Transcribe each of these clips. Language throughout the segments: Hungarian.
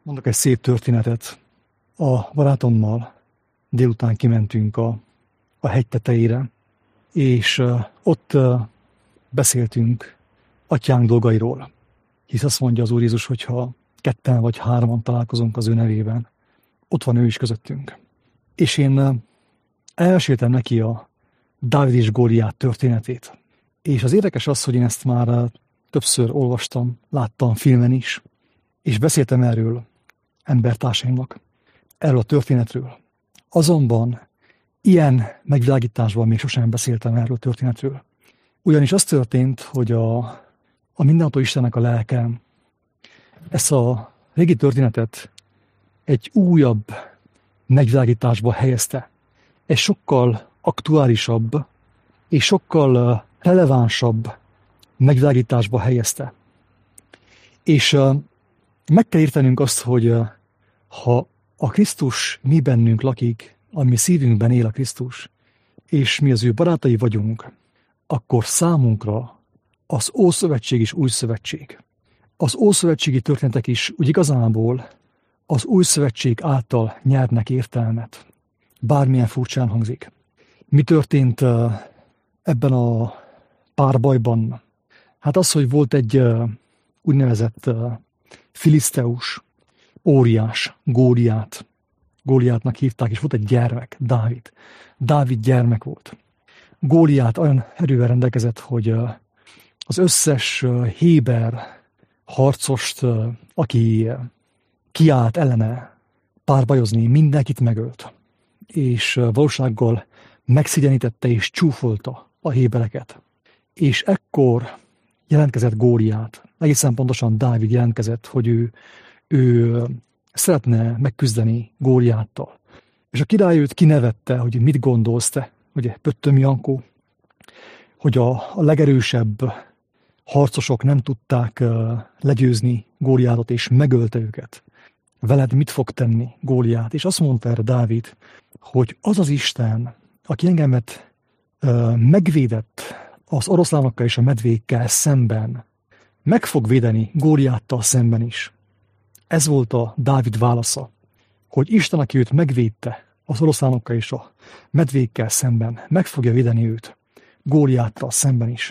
Mondok egy szép történetet. A barátommal délután kimentünk a hegy tetejére, és ott beszéltünk atyánk dolgairól. Hisz azt mondja az Úr Jézus, hogyha 2 vagy 3 találkozunk az ő nevében, ott van ő is közöttünk. És én elmeséltem neki a Dávid és Góliát történetét. És az érdekes az, hogy én ezt már többször olvastam, láttam filmen is, és beszéltem erről embertársaimnak, erről a történetről. Azonban ilyen megvilágításban még sosem beszéltem erről a történetről. Ugyanis az történt, hogy a mindenható Istennek a lelke ezt a régi történetet egy újabb megvilágításba helyezte. Egy sokkal aktuálisabb és sokkal relevánsabb megvilágításba helyezte. És meg kell értenünk azt, hogy ha a Krisztus mi bennünk lakik, ami szívünkben él a Krisztus, és mi az ő barátai vagyunk, akkor számunkra az Ószövetség is Új Szövetség. Az ószövetségi történetek is úgy igazából az Új Szövetség által nyernek értelmet. Bármilyen furcsán hangzik. Mi történt ebben a párbajban? Hát az, hogy volt egy úgynevezett filiszteus, óriás, Góliát. Góliátnak hívták, és volt egy gyermek, Dávid. Dávid gyermek volt. Góliát olyan erővel rendelkezett, hogy az összes héber harcost, aki kiállt ellene párbajozni, mindenkit megölt. És valósággal megszigyenítette és csúfolta a hébereket. És ekkor jelentkezett Góliát. Egészen pontosan Dávid jelentkezett, hogy ő szeretne megküzdeni Góliáttal. És a király őt kinevette, hogy mit gondolsz te, ugye Pöttöm Jankó, hogy a legerősebb harcosok nem tudták legyőzni Góliátot, és megölte őket. Veled mit fog tenni Góliát? És azt mondta erre Dávid, hogy az az Isten, aki engemet megvédett az oroszlánokkal és a medvékkel szemben, meg fog védeni Góliáttal szemben is. Ez volt a Dávid válasza, hogy Isten, aki őt megvédte az oroszlánokkal és a medvékkel szemben, meg fogja védeni őt Góliáttal szemben is.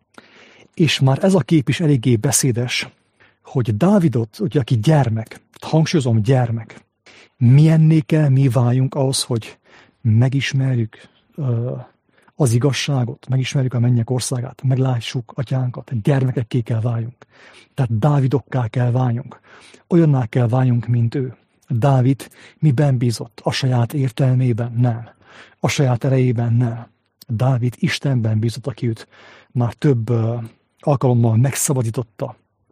És már ez a kép is eléggé beszédes, hogy Dávidot, ugye, aki gyermek, hangsúlyozom gyermek, milyenné kell mi váljunk ahhoz, hogy megismerjük az igazságot, megismerjük a mennyek országát, meglássuk atyánkat, gyermekekké kell váljunk. Tehát Dávidokká kell váljunk. Olyanná kell váljunk, mint ő. Dávid miben bízott? A saját értelmében? Nem. A saját erejében? Nem. Dávid Istenben bízott, aki őt már több alkalommal megszabadította.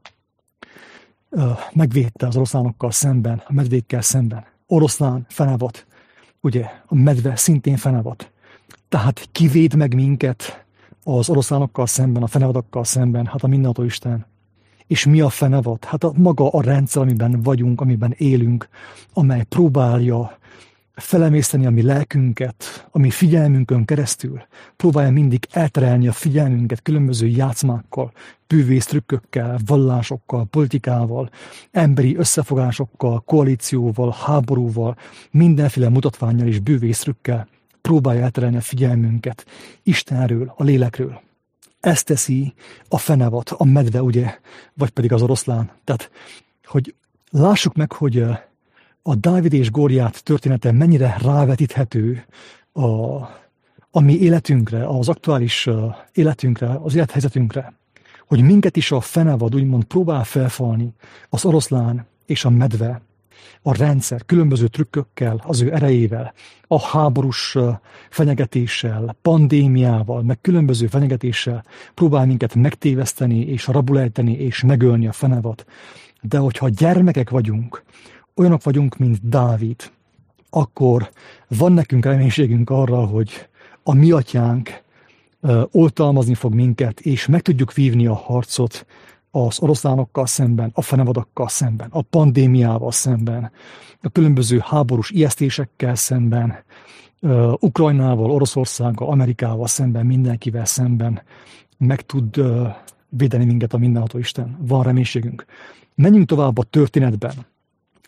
Megvédte az oroszlánokkal szemben, a medvékkel szemben. Oroszlán fenevad, ugye a medve szintén fenevad. Tehát kivéd meg minket az oroszlánokkal szemben, a fenevadakkal szemben, hát a mindenható Isten. És mi a fenevad? Hát maga a rendszer, amiben vagyunk, amiben élünk, amely próbálja felemészteni a mi lelkünket, a mi figyelmünkön keresztül, próbálja mindig elterelni a figyelmünket különböző játszmákkal, bűvész trükkökkel, vallásokkal, politikával, emberi összefogásokkal, koalícióval, háborúval, mindenféle mutatvánnyal és bűvész trükkel próbálja elterelni a figyelmünket Istenről, a lélekről. Ezt teszi a fenevad, a medve, ugye, vagy pedig az oroszlán. Tehát, hogy lássuk meg, hogy a Dávid és Góliát története mennyire rávetíthető a mi életünkre, az aktuális életünkre, az élethelyzetünkre. Hogy minket is a fenevad úgymond próbál felfalni, az oroszlán és a medve, a rendszer különböző trükkökkel, az ő erejével, a háborús fenyegetéssel, pandémiával, meg különböző fenyegetéssel próbál minket megtéveszteni és rabulejteni és megölni a fenevad. De hogyha gyermekek vagyunk, olyanok vagyunk, mint Dávid, akkor van nekünk reménységünk arra, hogy a mi atyánk oltalmazni fog minket, és meg tudjuk vívni a harcot az oroszlánokkal szemben, a fenevadakkal szemben, a pandémiával szemben, a különböző háborús ijesztésekkel szemben, Ukrajnával, Oroszországgal, Amerikával szemben, mindenkivel szemben meg tud védeni minket a mindenható Isten. Van reménységünk. Menjünk tovább a történetben.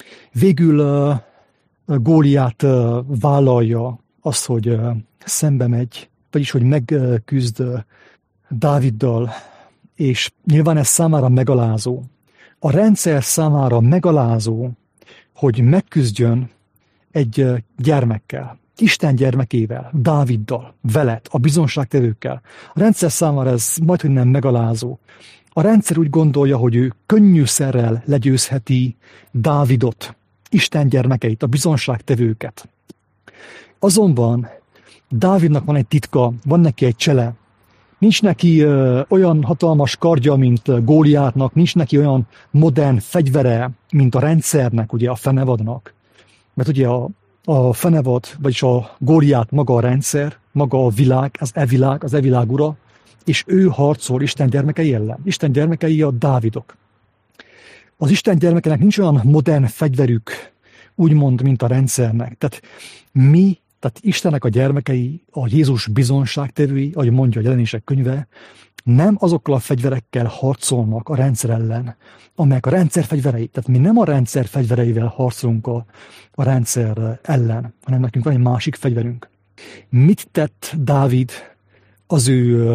Végül Góliát vállalja azt, hogy szembe megy, vagyis hogy megküzd Dáviddal, és nyilván ez számára megalázó. A rendszer számára megalázó, hogy megküzdjön egy gyermekkel, Isten gyermekével, Dáviddal, veled, a bizonságtevőkkel. A rendszer számára ez majdhogy nem megalázó. A rendszer úgy gondolja, hogy ő könnyűszerrel legyőzheti Dávidot, Isten gyermekeit, a bizonságtevőket. Azonban Dávidnak van egy titka, van neki egy csele. Nincs neki olyan hatalmas kardja, mint Góliátnak, nincs neki olyan modern fegyvere, mint a rendszernek, ugye a fenevadnak. Mert ugye a fenevad, vagyis a Góliát maga a rendszer, maga a világ, az e-világ ura, és ő harcol Isten gyermekei ellen. Isten gyermekei a Dávidok. Az Isten gyermekenek nincs olyan modern fegyverük, úgymond, mint a rendszernek. Tehát Istennek a gyermekei, a Jézus bizonságtevői, ahogy mondja a Jelenések könyve, nem azokkal a fegyverekkel harcolnak a rendszer ellen, amelyek a rendszer fegyverei. Tehát mi nem a rendszer fegyvereivel harcolunk a rendszer ellen, hanem nekünk van egy másik fegyverünk. Mit tett Dávid az ő,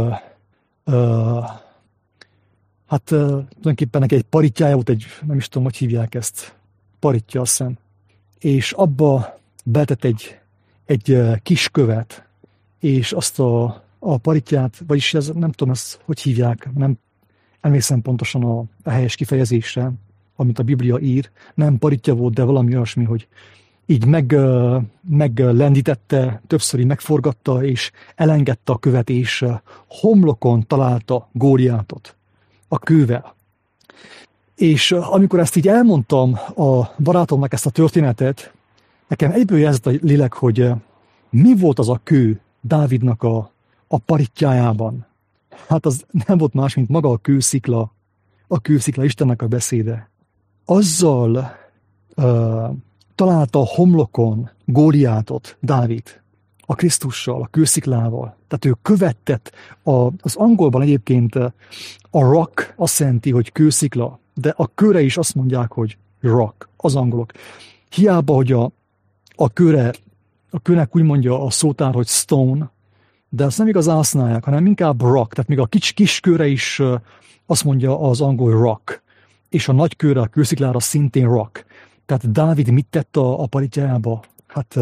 tulajdonképpen neki egy paritjája volt, nem is tudom, hogy hívják ezt, paritja, azt hiszem, és abba betett egy kis követ, és azt a paritját, vagyis ez, nem tudom, ezt hogy hívják, nem emlékszem pontosan a helyes kifejezésre, amit a Biblia ír, nem paritja volt, de valami olyasmi, hogy így meglendítette, többször megforgatta, és elengedte a követ, és homlokon találta Góliátot a kővel. És amikor ezt így elmondtam a barátomnak ezt a történetet, nekem egyből jelzett a lélek, hogy mi volt az a kő Dávidnak a paritjájában. Hát az nem volt más, mint maga a kőszikla Istennek a beszéde. Azzal találta a homlokon Góliátot Dávid, a Krisztussal, a kősziklával. Tehát ő követett, az angolban egyébként a rock azt jelenti, hogy kőszikla, de a kőre is azt mondják, hogy rock, az angolok. Hiába, hogy a kőnek úgy mondja a szótár, hogy stone, de azt nem igazán használják, hanem inkább rock, tehát még a kis kőre is azt mondja az angol rock, és a nagy kőre, a kősziklára szintén rock. Tehát Dávid mit tett a paritjájába? Hát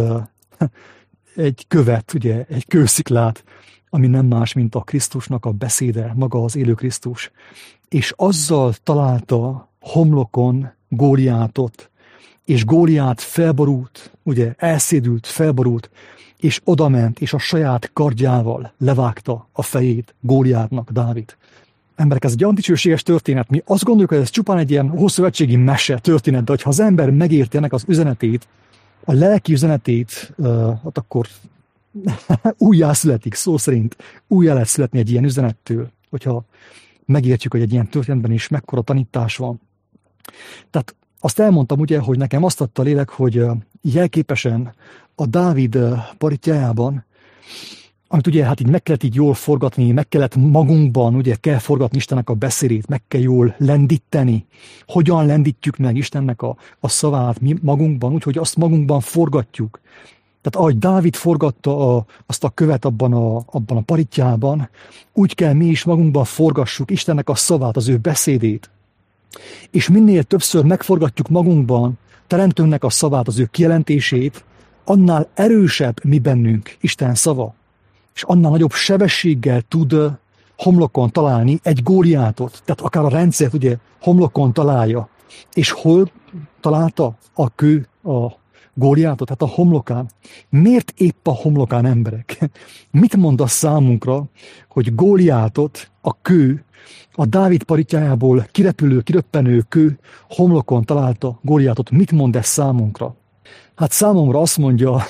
egy követ, ugye, egy kősziklát, ami nem más, mint a Krisztusnak a beszéde, maga az élő Krisztus. És azzal találta homlokon Góliátot, és Góliát felborult, ugye, elszédült, felborult, és odament, és a saját kardjával levágta a fejét Góliátnak Dávid. Emberek, ez egy olyan dicsőséges történet. Mi azt gondoljuk, hogy ez csupán egy ilyen ószövetségi mese történet, de ha az ember megérti ennek az üzenetét, a lelki üzenetét, akkor újjászületik, szó szerint újjá lehet születni egy ilyen üzenettől, hogyha megértjük, hogy egy ilyen történetben is mekkora tanítás van. Tehát azt elmondtam ugye, hogy nekem azt adta a lélek, hogy jelképesen a Dávid paritjájában, amit ugye hát így meg kellett így jól forgatni, meg kellett magunkban, ugye kell forgatni Istennek a beszédét, meg kell jól lendíteni. Hogyan lendítjük meg Istennek a szavát mi magunkban, úgyhogy azt magunkban forgatjuk. Tehát ahogy Dávid forgatta azt a követ abban a paritjában, úgy kell mi is magunkban forgassuk Istennek a szavát, az ő beszédét. És minél többször megforgatjuk magunkban Teremtőnknek a szavát, az ő kijelentését, annál erősebb mi bennünk Isten szava. És annál nagyobb sebességgel tud homlokon találni egy Góliátot. Tehát akár a rendszert ugye homlokon találja. És hol találta a kő a Góliátot? Hát a homlokán. Miért épp a homlokán, emberek? Mit mond a számunkra, hogy Góliátot a kő, a Dávid paritjájából kiröppenő kő homlokon találta Góliátot? Mit mond ez számunkra? Hát számomra azt mondja,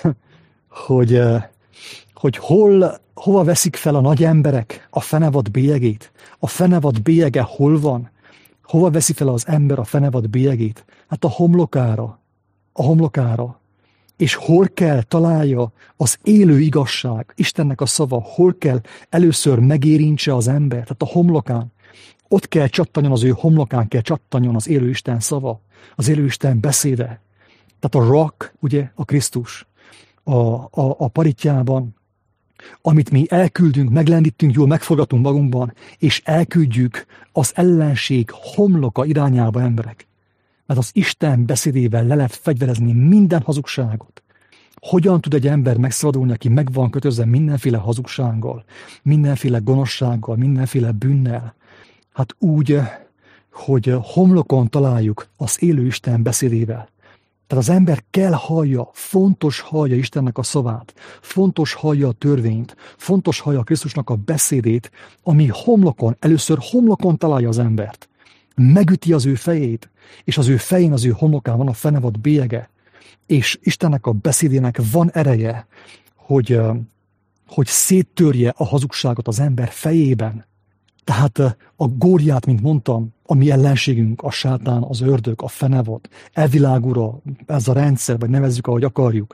hogy hova veszik fel a nagy emberek a fenevad bélyegét? A fenevad bélyege hol van? Hova veszi fel az ember a fenevad bélyegét? Hát a homlokára. És hol kell találja az élő igazság, Istennek a szava, hol kell először megérintse az ember, tehát a homlokán. Ott kell csattanjon, az ő homlokán kell csattanjon az élő Isten szava, az élő Isten beszéde. Tehát a rock, ugye, a Krisztus, a paritjában, amit mi elküldünk, meglendítünk, jól megforgatunk magunkban, és elküldjük az ellenség homloka irányába, emberek. Mert az Isten beszédével le lehet fegyverezni minden hazugságot. Hogyan tud egy ember megszabadulni, aki meg van kötözve mindenféle hazugsággal, mindenféle gonoszsággal, mindenféle bűnnel? Hát úgy, hogy homlokon találjuk az élő Isten beszédével. Tehát az ember kell hallja, fontos hallja Istennek a szavát, fontos hallja a törvényt, fontos hallja Krisztusnak a beszédét, ami homlokon, először homlokon találja az embert. Megüti az ő fejét, és az ő fején, az ő homlokán van a fenevad bélyege, és Istennek a beszédének van ereje, hogy széttörje a hazugságot az ember fejében. Tehát a Góliát, mint mondtam, a mi ellenségünk, a sátán, az ördög, a fenevad, elvilágúra, ez a rendszer, vagy nevezzük, ahogy akarjuk.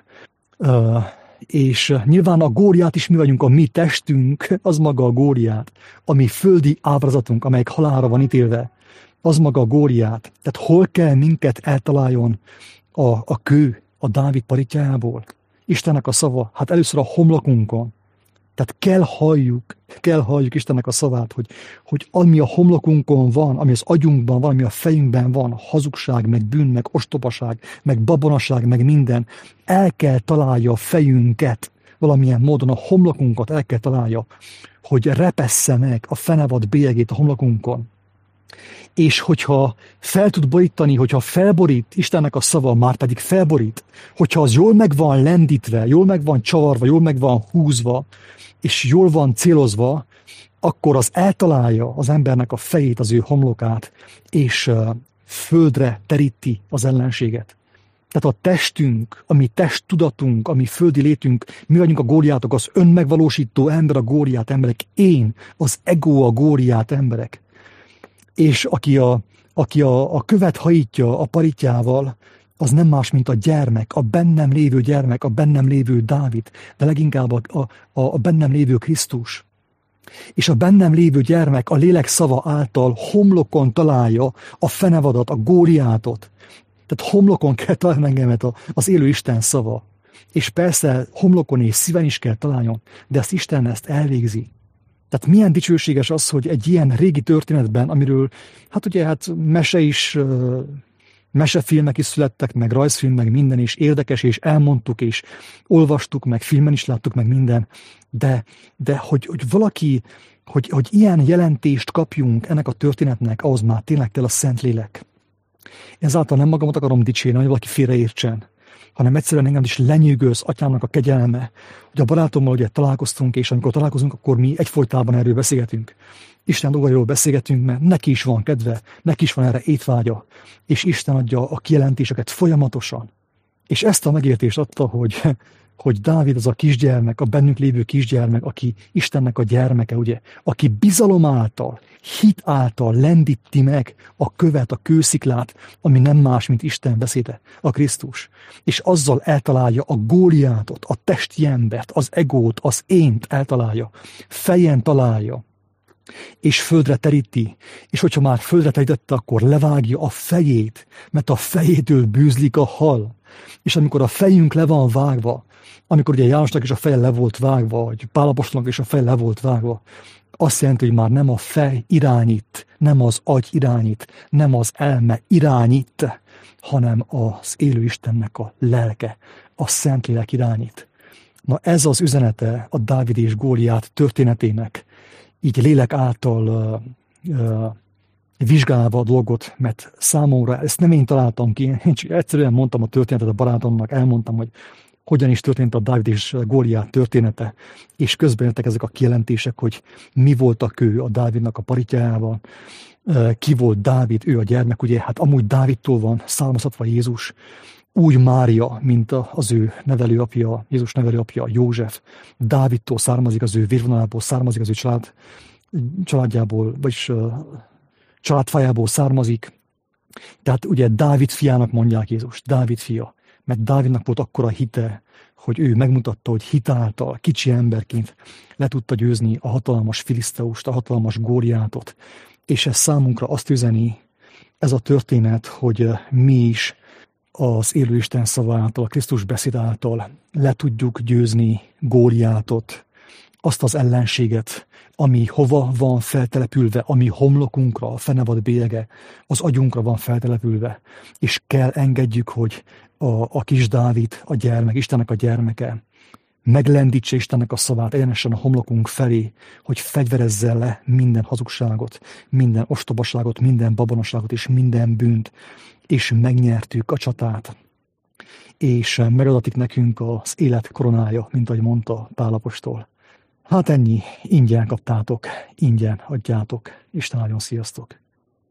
És nyilván a Góliát is mi vagyunk, a mi testünk, az maga a Góliát, a mi földi ábrázatunk, amelyik halálra van ítélve, az maga a Góliát. Tehát hol kell minket eltaláljon a kő a Dávid paritjájából? Istennek a szava, hát először a homlokunkon. Tehát kell halljuk Istennek a szavát, hogy ami a homlokunkon van, ami az agyunkban van, ami a fejünkben van, hazugság, meg bűn, meg ostobaság, meg babonaság, meg minden, el kell találja a fejünket, valamilyen módon a homlokunkat el kell találja, hogy repessze meg a fenevad bélyegét a homlokunkon. És hogyha fel tud borítani, hogyha felborít Istennek a szava, már pedig felborít, hogyha az jól meg van lendítve, jól meg van csavarva, jól meg van húzva, és jól van célozva, akkor az eltalálja az embernek a fejét, az ő homlokát, és földre teríti az ellenséget. Tehát a testünk, a mi testtudatunk, a mi földi létünk, mi vagyunk a Góliátok, az önmegvalósító ember a Góliát emberek, én, az ego a Góliát emberek. És aki a követ hajítja a paritjával, az nem más, mint a gyermek, a bennem lévő gyermek, a bennem lévő Dávid, de leginkább a bennem lévő Krisztus. És a bennem lévő gyermek a lélek szava által homlokon találja a fenevadat, a Góliátot. Tehát homlokon kell találni engemet az élő Isten szava. És persze homlokon és szíven is kell találjon, de ezt Isten ezt elvégzi. Tehát milyen dicsőséges az, hogy egy ilyen régi történetben, amiről mesefilmek is születtek, meg rajzfilm, meg minden, és érdekes, és elmondtuk, és olvastuk, meg filmen is láttuk, meg minden, de hogy valaki, hogy ilyen jelentést kapjunk ennek a történetnek, ahhoz már tényleg kell a Szentlélek. Ezáltal nem magamat akarom dicsérni, hogy valaki félreértsen, hanem egyszerűen engem is lenyűgöz Atyámnak a kegyelme, hogy a barátommal ugye találkoztunk, és amikor találkozunk, akkor mi egyfolytában erről beszélgetünk. Isten dolgairól beszélgetünk, mert neki is van kedve, neki is van erre étvágya, és Isten adja a kijelentéseket folyamatosan. És ezt a megértést adta, hogy Dávid az a kisgyermek, a bennünk lévő kisgyermek, aki Istennek a gyermeke, ugye, aki bizalom által, hit által lendíti meg a követ, a kősziklát, ami nem más, mint Isten beszéde, a Krisztus. És azzal eltalálja a Góliátot, a testi embert, az egót, az ént eltalálja, fejen találja, és földre teríti, és hogyha már földre terítette, akkor levágja a fejét, mert a fejétől bűzlik a hal. És amikor a fejünk le van vágva, amikor ugye Jánosnak is a feje le volt vágva, vagy Pál apostolnak is a feje le volt vágva, azt jelenti, hogy már nem a fej irányít, nem az agy irányít, nem az elme irányít, hanem az élő Istennek a lelke, a Szentlélek irányít. Na ez az üzenete a Dávid és Góliát történetének, így lélek által vizsgálva a dolgot, mert számomra ezt nem én találtam ki, én csak egyszerűen mondtam a történetet a barátomnak, elmondtam, hogy hogyan is történt a Dávid és Góliát története, és közben jöttek ezek a kijelentések, hogy mi volt a kő a Dávidnak a paritjájával, ki volt Dávid, ő a gyermek, ugye, hát amúgy Dávidtól van származtatva Jézus, úgy Mária, mint az ő nevelőapja, Jézus nevelőapja József, Dávidtól származik, az ő vérvonalából származik, az ő családjából, vagyis családfájából származik. Tehát ugye Dávid fiának mondják Jézus, Dávid fia, mert Dávidnak volt akkora hite, hogy ő megmutatta, hogy hitáltal, kicsi emberként le tudta győzni a hatalmas filiszteust, a hatalmas Góliátot. És ez számunkra azt üzeni, ez a történet, hogy mi is az élő Isten szavától, a Krisztus beszéd által le tudjuk győzni Góliátot, azt az ellenséget, ami hova van feltelepülve, ami homlokunkra, a fenevad bélyege, az agyunkra van feltelepülve, és kell engedjük, hogy a kis Dávid, a gyermek, Istennek a gyermeke, meglendítse Istennek a szavát egyenesen a homlokunk felé, hogy fegyverezze le minden hazugságot, minden ostobaságot, minden babonaságot és minden bűnt, és megnyertük a csatát. És megadatik nekünk az élet koronája, mint ahogy mondta Pál apostol. Hát ennyi, ingyen kaptátok, ingyen adjátok. Isten áldjon, sziasztok!